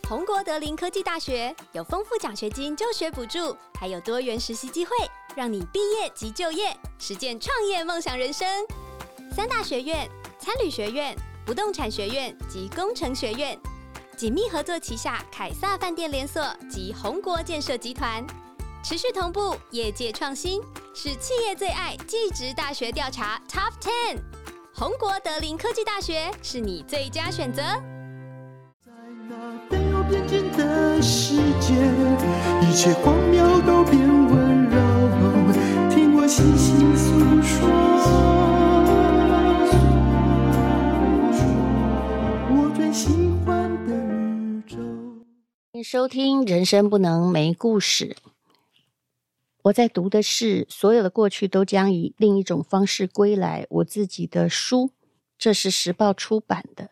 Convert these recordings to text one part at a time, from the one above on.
宏国德林科技大学有丰富奖学金、就学补助，还有多元实习机会，让你毕业即就业，实践创业梦想人生。三大学院、餐旅学院、不动产学院及工程学院紧密合作旗下凯撒饭店连锁及宏国建设集团，持续同步业界创新，是企业最爱技职大学调查 Top 10。宏国德林科技大学是你最佳选择。 没有边境的世界，一切荒谬都变温柔，听我细细诉说，我最喜欢的宇宙。 欢迎收听人生不能没故事。我在读的是所有的过去都将以另一种方式归来，我自己的书，这是时报出版的。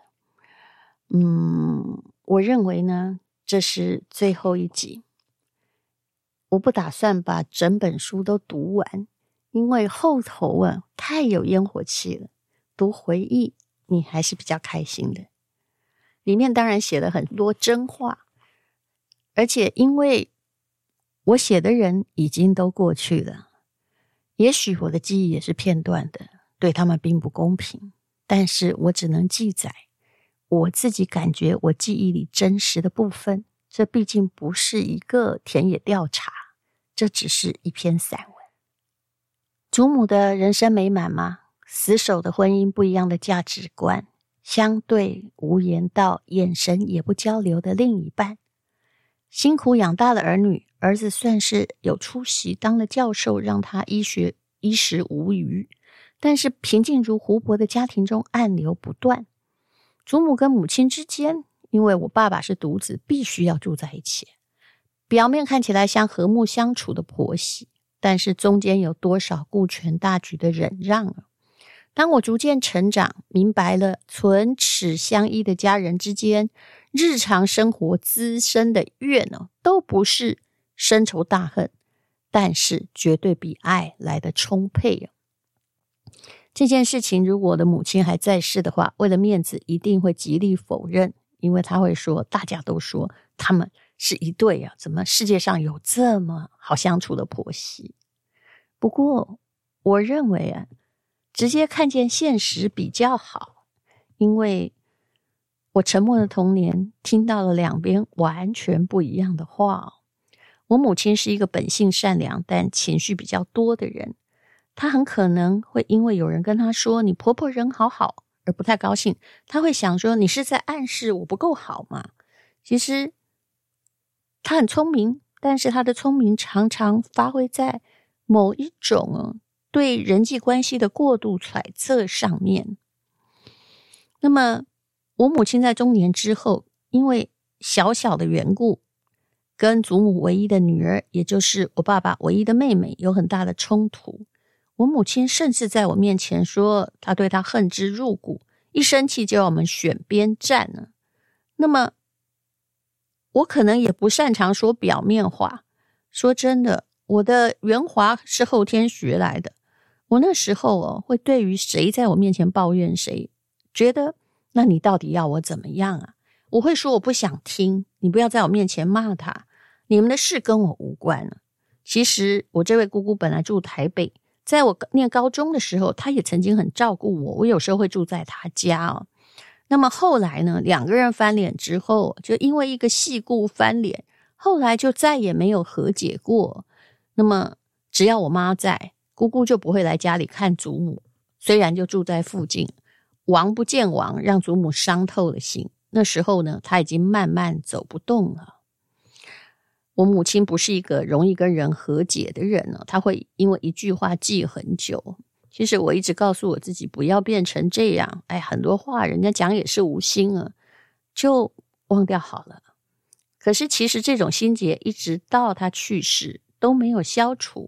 我认为呢，这是最后一集。我不打算把整本书都读完，因为后头太有烟火气了。读回忆，你还是比较开心的。里面当然写了很多真话，而且因为我写的人已经都过去了，也许我的记忆也是片段的，对他们并不公平，但是我只能记载我自己感觉我记忆里真实的部分，这毕竟不是一个田野调查，这只是一篇散文。祖母的人生美满吗？死守的婚姻，不一样的价值观，相对无言到眼神也不交流的另一半，辛苦养大的儿女，儿子算是有出息，当了教授，让他衣食无虞，但是平静如湖泊的家庭中暗流不断。祖母跟母亲之间，因为我爸爸是独子，必须要住在一起。表面看起来像和睦相处的婆媳，但是中间有多少顾全大局的忍让啊？当我逐渐成长，明白了唇齿相依的家人之间，日常生活滋生的怨都不是深仇大恨，但是绝对比爱来得充沛。这件事情如果我的母亲还在世的话，为了面子一定会极力否认，因为她会说大家都说他们是一对啊，怎么世界上有这么好相处的婆媳？不过我认为直接看见现实比较好，因为我沉默的童年听到了两边完全不一样的话。我母亲是一个本性善良但情绪比较多的人，她很可能会因为有人跟她说你婆婆人好好而不太高兴，她会想说你是在暗示我不够好吗？其实她很聪明，但是她的聪明常常发挥在某一种对人际关系的过度揣测上面。那么我母亲在中年之后，因为小小的缘故，跟祖母唯一的女儿，也就是我爸爸唯一的妹妹有很大的冲突。我母亲甚至在我面前说她对她恨之入骨，一生气就要我们选边站了。那么我可能也不擅长说表面话，说真的，我的圆滑是后天学来的。我那时候会对于谁在我面前抱怨谁，觉得那你到底要我怎么样啊？我会说我不想听，你不要在我面前骂他，你们的事跟我无关了。其实我这位姑姑本来住台北，在我念高中的时候，她也曾经很照顾我，我有时候会住在她家那么后来呢，两个人翻脸之后，就因为一个细故翻脸，后来就再也没有和解过。那么只要我妈在，姑姑就不会来家里看祖母，虽然就住在附近，王不见王，让祖母伤透了心。那时候呢，她已经慢慢走不动了。我母亲不是一个容易跟人和解的人她会因为一句话记很久。其实我一直告诉我自己不要变成这样，很多话人家讲也是无心就忘掉好了。可是其实这种心结一直到他去世都没有消除。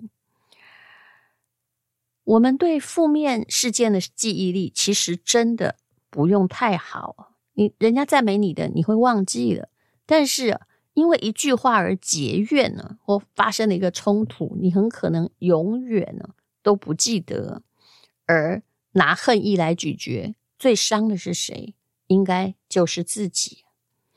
我们对负面事件的记忆力其实真的不用太好，人家赞美你的你会忘记了，但是因为一句话而结怨或发生了一个冲突，你很可能永远都不记得，而拿恨意来咀嚼，最伤的是谁？应该就是自己。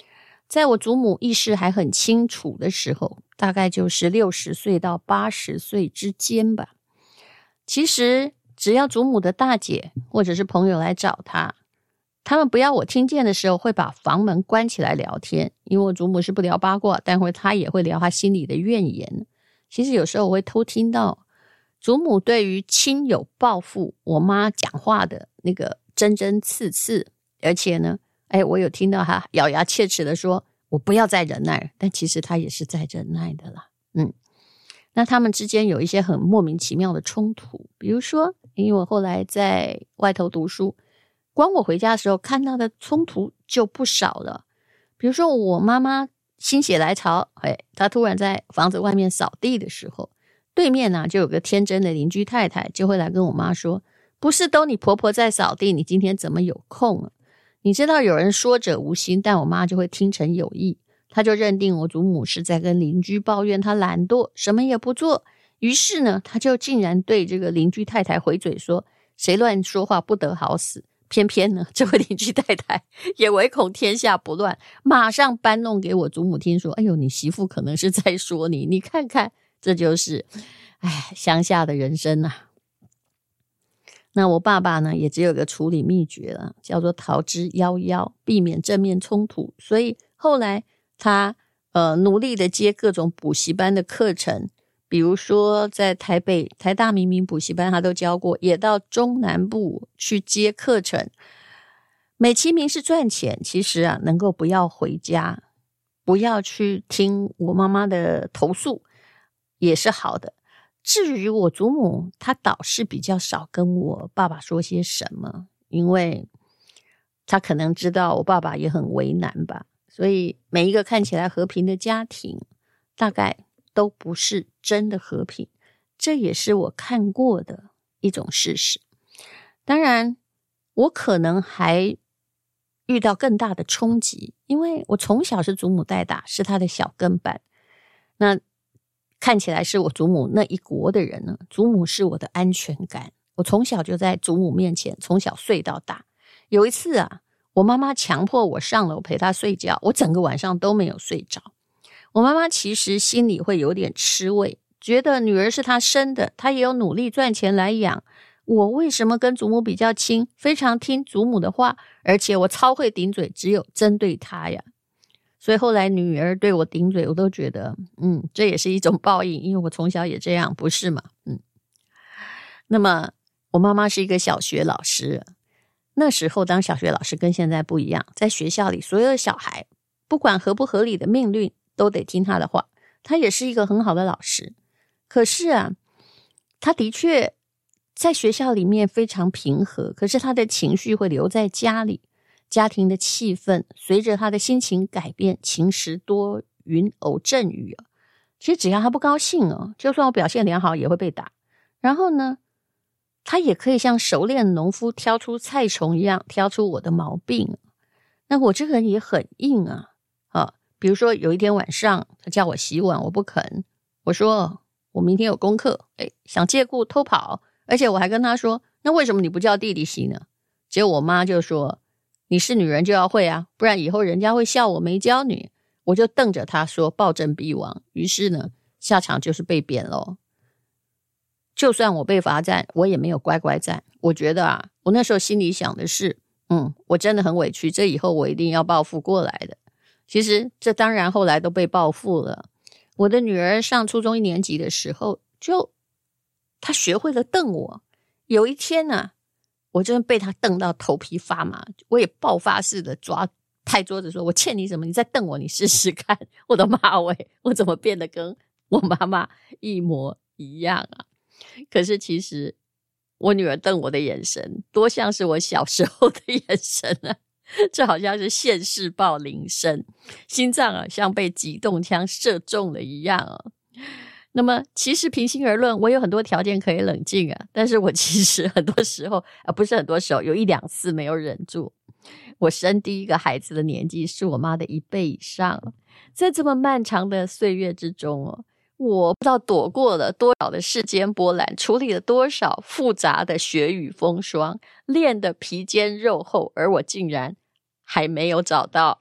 在我祖母意识还很清楚的时候，大概就是60岁到80岁之间吧。其实只要祖母的大姐或者是朋友来找她，他们不要我听见的时候会把房门关起来聊天，因为我祖母是不聊八卦，但她也会聊她心里的怨言。其实有时候我会偷听到祖母对于亲友报复我妈讲话的那个针针刺刺，而且呢我有听到她咬牙切齿的说我不要再忍耐了，但其实她也是在忍耐的啦。那他们之间有一些很莫名其妙的冲突，比如说因为我后来在外头读书，光我回家的时候看到的冲突就不少了。比如说我妈妈心血来潮，她突然在房子外面扫地的时候，对面呢就有个天真的邻居太太就会来跟我妈说，不是都你婆婆在扫地，你今天怎么有空啊？你知道有人说者无心，但我妈就会听成有意，她就认定我祖母是在跟邻居抱怨她懒惰什么也不做，于是呢她就竟然对这个邻居太太回嘴说，谁乱说话不得好死。偏偏呢这位邻居太太也唯恐天下不乱，马上搬弄给我祖母听说，哎呦你媳妇可能是在说你，你看看，这就是乡下的人生啊。那我爸爸呢也只有个处理秘诀了，叫做逃之夭夭，避免正面冲突。所以后来他努力的接各种补习班的课程，比如说在台北台大明明补习班他都教过，也到中南部去接课程。美其名是赚钱，其实能够不要回家，不要去听我妈妈的投诉也是好的。至于我祖母，她倒是比较少跟我爸爸说些什么，因为她可能知道我爸爸也很为难吧。所以每一个看起来和平的家庭，大概都不是真的和平，这也是我看过的一种事实。当然我可能还遇到更大的冲击，因为我从小是祖母带大，是她的小跟班。那看起来是我祖母那一国的人呢，祖母是我的安全感，我从小就在祖母面前从小睡到大。有一次我妈妈强迫我上楼陪她睡觉，我整个晚上都没有睡着。我妈妈其实心里会有点吃味，觉得女儿是她生的，她也有努力赚钱来养，我为什么跟祖母比较亲，非常听祖母的话，而且我超会顶嘴，只有针对她呀。所以后来女儿对我顶嘴，我都觉得这也是一种报应，因为我从小也这样，不是吗？那么我妈妈是一个小学老师，那时候当小学老师跟现在不一样，在学校里所有的小孩不管合不合理的命令都得听他的话，他也是一个很好的老师。可是他的确在学校里面非常平和，可是他的情绪会留在家里，家庭的气氛随着他的心情改变，晴时多云偶阵雨其实只要他不高兴就算我表现良好也会被打。然后呢他也可以像熟练的农夫挑出菜虫一样挑出我的毛病。那我这个人也很硬比如说有一天晚上他叫我洗碗，我不肯，我说我明天有功课，想借故偷跑，而且我还跟他说，那为什么你不叫弟弟洗呢？结果我妈就说，你是女人就要会不然以后人家会笑我没教你。我就瞪着他说暴政必亡，于是呢下场就是被贬咯。就算我被罚站，我也没有乖乖站。我觉得我那时候心里想的是我真的很委屈，这以后我一定要报复过来的。其实这当然后来都被报复了。我的女儿上初中1年级的时候，她学会了瞪我。有一天我真的被她瞪到头皮发麻，我也爆发式的拍桌子说，我欠你什么？你再瞪我，你试试看。我的妈喂，我怎么变得跟我妈妈一模一样可是其实我女儿瞪我的眼神多像是我小时候的眼神这好像是现世报铃声，心脏像被机动枪射中了一样那么其实平心而论，我有很多条件可以冷静但是我其实很多时候不是很多时候，有1-2次没有忍住。我生第一个孩子的年纪是我妈的1倍以上在这么漫长的岁月之中我不知道躲过了多少的世间波澜，处理了多少复杂的雪雨风霜，练得皮坚肉厚，而我竟然还没有找到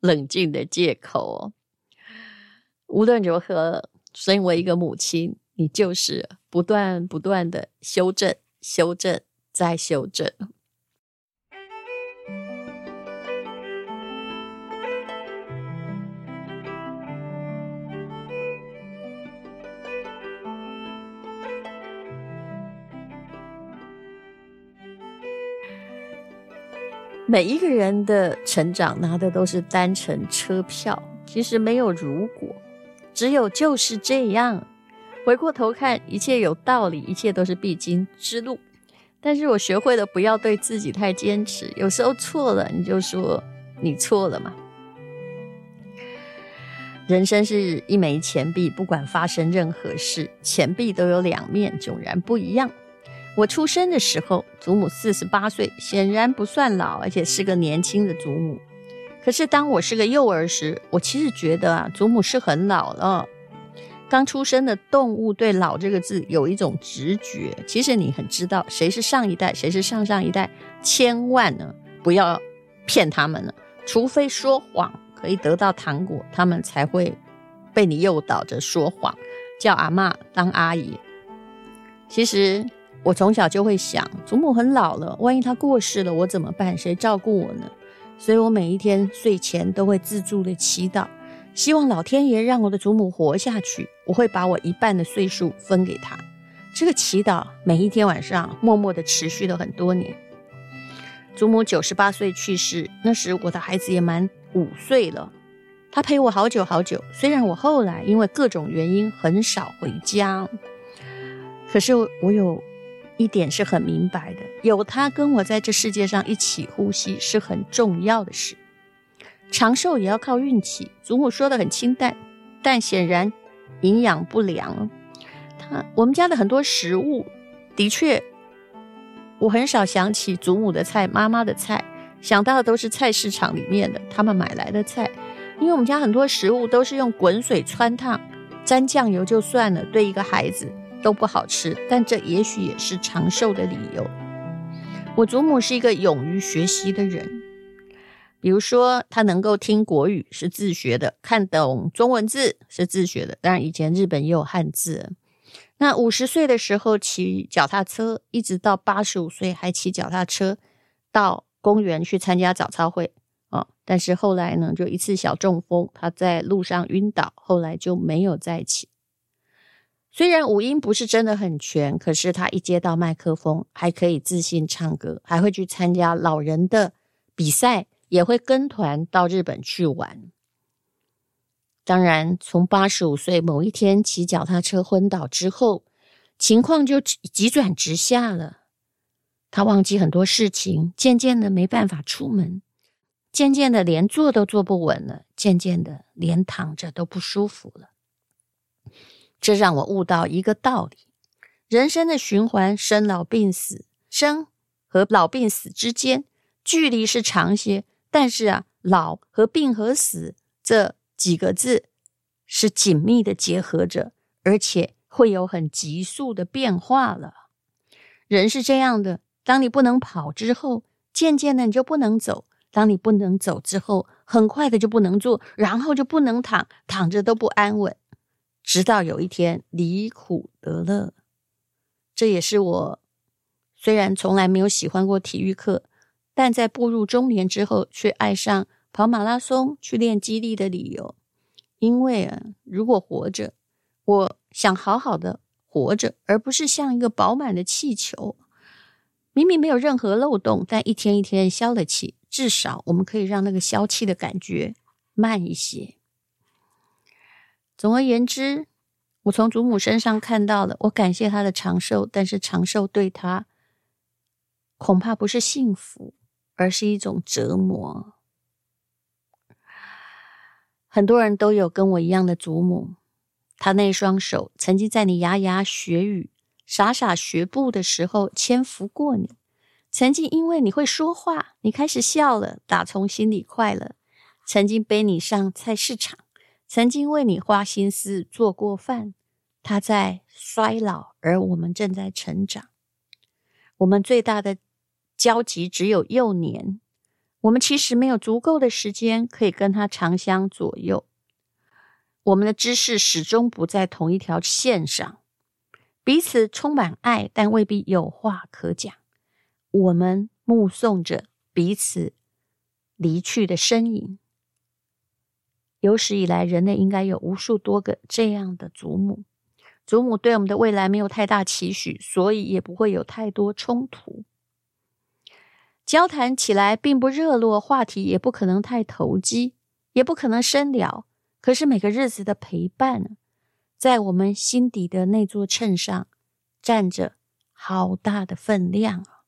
冷静的借口无论如何，身为一个母亲，你就是不断的修正、修正再修正。每一个人的成长拿的都是单程车票，其实没有如果，只有就是这样。回过头看，一切有道理，一切都是必经之路。但是我学会了不要对自己太坚持，有时候错了你就说你错了嘛。人生是一枚钱币，不管发生任何事，钱币都有两面，迥然不一样。我出生的时候，祖母48岁，显然不算老，而且是个年轻的祖母。可是当我是个幼儿时，我其实觉得祖母是很老了。刚出生的动物对老这个字有一种直觉，其实你很知道谁是上一代，谁是上上一代，千万呢不要骗他们了，除非说谎可以得到糖果，他们才会被你诱导着说谎，叫阿嬷当阿姨。其实我从小就会想，祖母很老了，万一她过世了我怎么办？谁照顾我呢？所以我每一天睡前都会自助的祈祷，希望老天爷让我的祖母活下去，我会把我一半的岁数分给她。这个祈祷每一天晚上默默的持续了很多年。祖母98岁去世，那时我的孩子也满5岁了。她陪我好久好久，虽然我后来因为各种原因很少回家，可是我有一点是很明白的，有他跟我在这世界上一起呼吸是很重要的事。长寿也要靠运气，祖母说的很清淡，但显然营养不良。我们家的很多食物的确，我很少想起祖母的菜、妈妈的菜，想到的都是菜市场里面的他们买来的菜。因为我们家很多食物都是用滚水汆烫，沾酱油就算了，对一个孩子都不好吃，但这也许也是长寿的理由。我祖母是一个勇于学习的人，比如说她能够听国语是自学的，看懂中文字是自学的，当然以前日本也有汉字。那50岁的时候骑脚踏车，一直到85岁还骑脚踏车到公园去参加早操会但是后来呢，就一次小中风，他在路上晕倒，后来就没有再骑。虽然五音不是真的很全，可是他一接到麦克风还可以自信唱歌，还会去参加老人的比赛，也会跟团到日本去玩。当然从85岁某一天骑脚踏车昏倒之后，情况就急转直下了。他忘记很多事情，渐渐的没办法出门，渐渐的连坐都坐不稳了，渐渐的连躺着都不舒服了。这让我悟到一个道理，人生的循环，生老病死，生和老病死之间距离是长些，但是老和病和死这几个字是紧密的结合着，而且会有很急速的变化了。人是这样的，当你不能跑之后，渐渐的你就不能走，当你不能走之后，很快的就不能坐，然后就不能躺，躺着都不安稳，直到有一天离苦得乐。这也是我虽然从来没有喜欢过体育课，但在步入中年之后却爱上跑马拉松去练肌力的理由。因为如果活着，我想好好的活着，而不是像一个饱满的气球，明明没有任何漏洞，但一天一天消了气，至少我们可以让那个消气的感觉慢一些。总而言之，我从祖母身上看到了，我感谢她的长寿，但是长寿对她恐怕不是幸福，而是一种折磨。很多人都有跟我一样的祖母，她那双手曾经在你牙牙学语、傻傻学步的时候搀扶过你，曾经因为你会说话，你开始笑了，打从心里快乐，曾经背你上菜市场，曾经为你花心思做过饭。他在衰老，而我们正在成长。我们最大的交集只有幼年， 我们其实没有足够的时间可以跟他长相左右，我们的知识始终不在同一条线上，彼此充满爱，但未必有话可讲。我们目送着彼此离去的身影。有史以来，人类应该有无数多个这样的祖母。祖母对我们的未来没有太大期许，所以也不会有太多冲突。交谈起来并不热络，话题也不可能太投机，也不可能深聊。可是每个日子的陪伴，在我们心底的那座秤上占着好大的分量啊！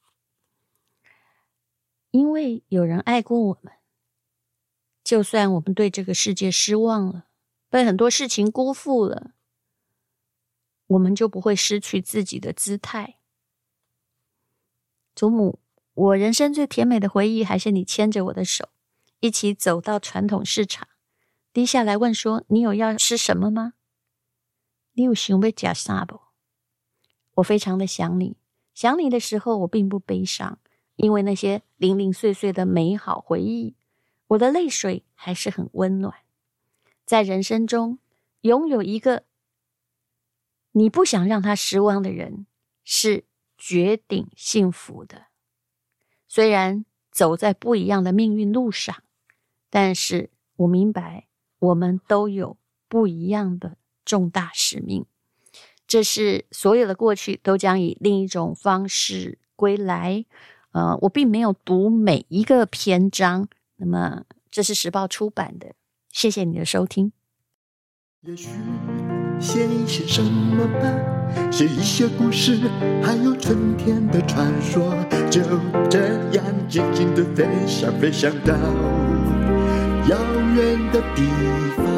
因为有人爱过我们，就算我们对这个世界失望了，被很多事情辜负了，我们就不会失去自己的姿态。祖母，我人生最甜美的回忆还是你牵着我的手，一起走到传统市场，低下来问说，你有要吃什么吗？你有想要吃啥不？我非常的想你，想你的时候我并不悲伤，因为那些零零碎碎的美好回忆，我的泪水还是很温暖。在人生中，拥有一个你不想让他失望的人，是绝顶幸福的。虽然走在不一样的命运路上，但是我明白我们都有不一样的重大使命。这是所有的过去都将以另一种方式归来。我并没有读每一个篇章，那么这是时报出版的。谢谢你的收听。 也许写一些什么吧，写一些故事，还有春天的传说，就这样静静地飞翔，飞翔到遥远的地方。